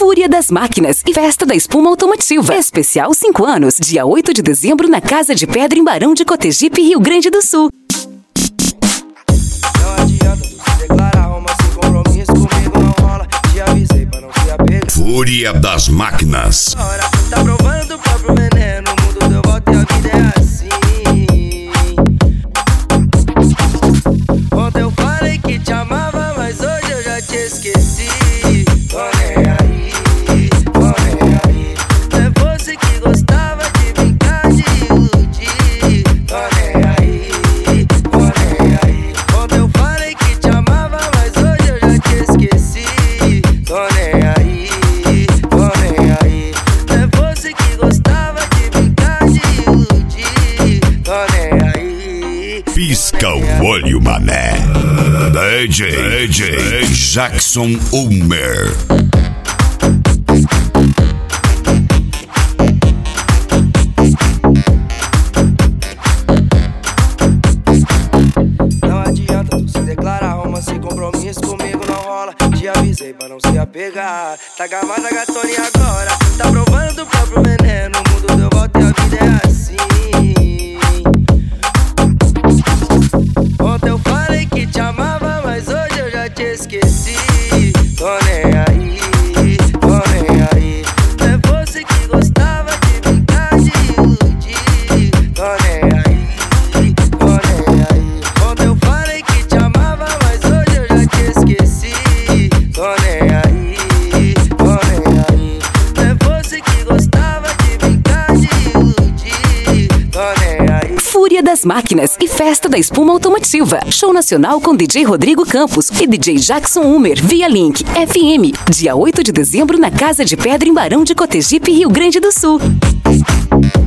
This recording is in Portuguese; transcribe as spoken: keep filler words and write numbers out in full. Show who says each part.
Speaker 1: Fúria das Máquinas e Festa da Espuma Automotiva. Especial cinco anos, dia oito de dezembro, na Casa de Pedra, em Barão de Cotegipe, Rio Grande do Sul.
Speaker 2: Não adianta tu se declarar, uma sem compromisso comigo não rola. Te avisei pra não se apegar.
Speaker 3: Fúria das Máquinas.
Speaker 2: Ora, tá provando o próprio veneno. O mundo deu volta e a vida é assim. Ontem eu falei que te amava, mas hoje eu já te esqueci. Tô nem aí, tô nem aí. É você que gostava de brincar, de iludir. Tô nem aí, tô nem aí. Ontem eu falei que te amava, mas hoje eu já te esqueci. Tô nem aí, tô nem aí. É você que gostava de brincar, de iludir. Tô nem aí.
Speaker 3: Pisca o olho, mané. D J, D J Jackson Ulmer.
Speaker 2: Não adianta tu se declarar, uma sem compromisso comigo não rola. Te avisei pra não se apegar. Tá gamada, gatona, e agora? Tá provando do próprio veneno. O mundo deu volta e a vida é assim. Ontem eu falei que te amava, mas hoje eu já te esqueci. Tô nem aí, tô nem aí. É você que gostava de brincar, de iludir. Tô nem aí, tô nem aí. Ontem eu falei que te amava, mas hoje eu já te esqueci. Tô nem aí, tô nem aí. É você que gostava de brincar, de iludir. Tô nem aí.
Speaker 1: Fúria das Máquinas e Festa da Espuma Automotiva. Show nacional com D J Rodrigo Campos e D J Jackson Ulmer via Link F M. Dia oito de dezembro, na Casa de Pedra, em Barão de Cotegipe, Rio Grande do Sul.